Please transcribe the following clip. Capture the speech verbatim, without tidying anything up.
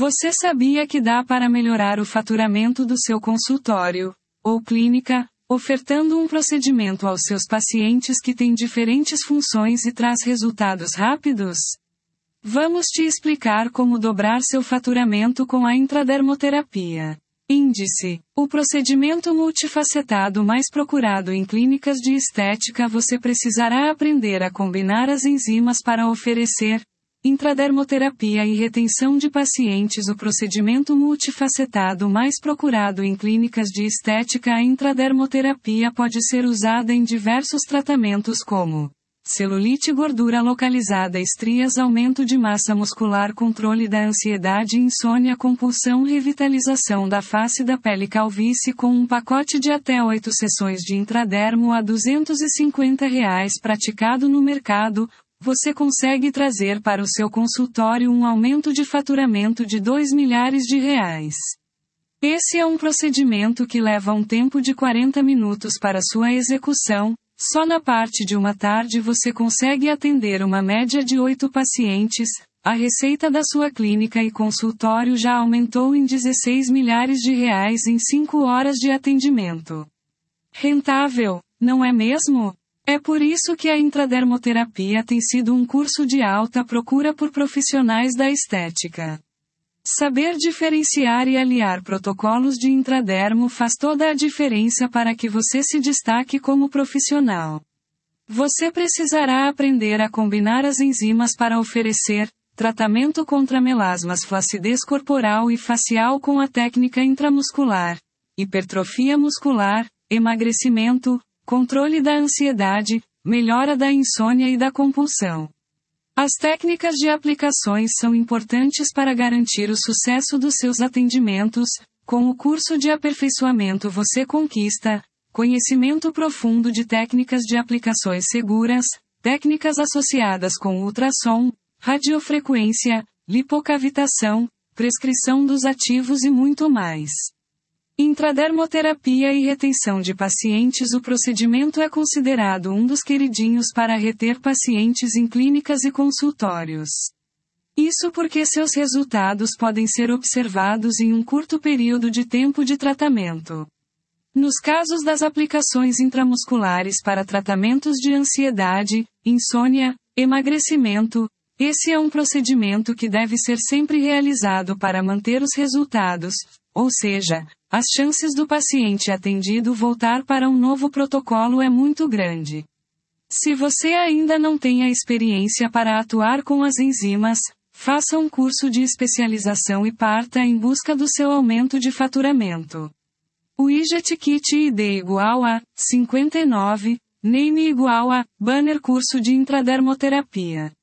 Você sabia que dá para melhorar o faturamento do seu consultório ou clínica, ofertando um procedimento aos seus pacientes que tem diferentes funções e traz resultados rápidos? Vamos te explicar como dobrar seu faturamento com a intradermoterapia. Índice: o procedimento multifacetado mais procurado em clínicas de estética. Você precisará aprender a combinar as enzimas para oferecer intradermoterapia e retenção de pacientes. O procedimento multifacetado mais procurado em clínicas de estética. A intradermoterapia pode ser usada em diversos tratamentos como celulite, gordura localizada, estrias, aumento de massa muscular, controle da ansiedade, insônia, compulsão, revitalização da face da pele, calvície. Com um pacote de até oito sessões de intradermo a duzentos e cinquenta reais praticado no mercado, você consegue trazer para o seu consultório um aumento de faturamento de dois milhares de reais. Esse é um procedimento que leva um tempo de quarenta minutos para sua execução. Só na parte de uma tarde você consegue atender uma média de oito pacientes. A receita da sua clínica e consultório já aumentou em dezesseis milhares de reais em cinco horas de atendimento. Rentável, não é mesmo? É por isso que a intradermoterapia tem sido um curso de alta procura por profissionais da estética. Saber diferenciar e aliar protocolos de intradermo faz toda a diferença para que você se destaque como profissional. Você precisará aprender a combinar as enzimas para oferecer tratamento contra melasmas, flacidez corporal e facial com a técnica intramuscular, hipertrofia muscular, emagrecimento, controle da ansiedade, melhora da insônia e da compulsão. As técnicas de aplicações são importantes para garantir o sucesso dos seus atendimentos. Com o curso de aperfeiçoamento você conquista conhecimento profundo de técnicas de aplicações seguras, técnicas associadas com ultrassom, radiofrequência, lipocavitação, prescrição dos ativos e muito mais. Intradermoterapia e retenção de pacientes. O procedimento é considerado um dos queridinhos para reter pacientes em clínicas e consultórios. Isso porque seus resultados podem ser observados em um curto período de tempo de tratamento. Nos casos das aplicações intramusculares para tratamentos de ansiedade, insônia, emagrecimento, esse é um procedimento que deve ser sempre realizado para manter os resultados, ou seja, as chances do paciente atendido voltar para um novo protocolo é muito grande. Se você ainda não tem a experiência para atuar com as enzimas, faça um curso de especialização e parta em busca do seu aumento de faturamento. Widget Kit I D igual a cinquenta e nove, Name igual a Banner curso de intradermoterapia.